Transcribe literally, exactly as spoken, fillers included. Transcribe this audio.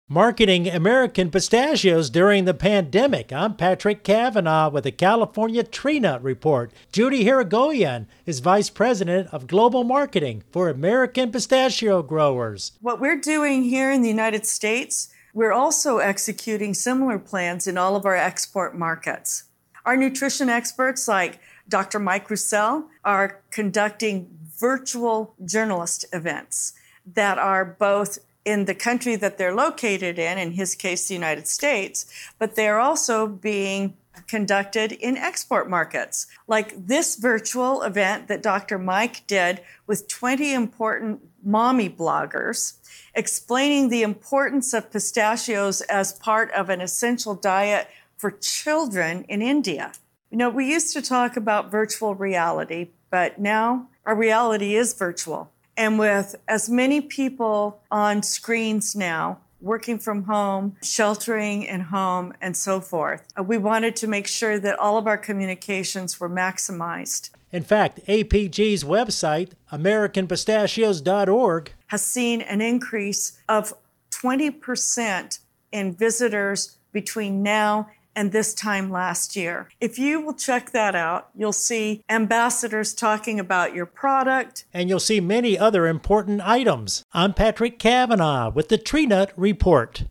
Marketing American pistachios during the pandemic. I'm Patrick Cavanaugh with the California Tree Nut Report. Judy Hirigoyen is Vice President of Global Marketing for American pistachio growers. What we're doing here in the United States, we're also executing similar plans in all of our export markets. Our nutrition experts like Doctor Mike Roussel are conducting virtual journalist events that are both in the country that they're located in, in his case, the United States, but they're also being conducted in export markets. Like this virtual event that Doctor Mike did with twenty important mommy bloggers, explaining the importance of pistachios as part of an essential diet for children in India. You know, we used to talk about virtual reality, but now our reality is virtual. And with as many people on screens now, working from home, sheltering in home, and so forth, we wanted to make sure that all of our communications were maximized. In fact, A P G's website, American Pistachios dot org, has seen an increase of twenty percent in visitors between now and this time last year. If you will check that out, you'll see ambassadors talking about your product. And you'll see many other important items. I'm Patrick Cavanaugh with the Tree Nut Report.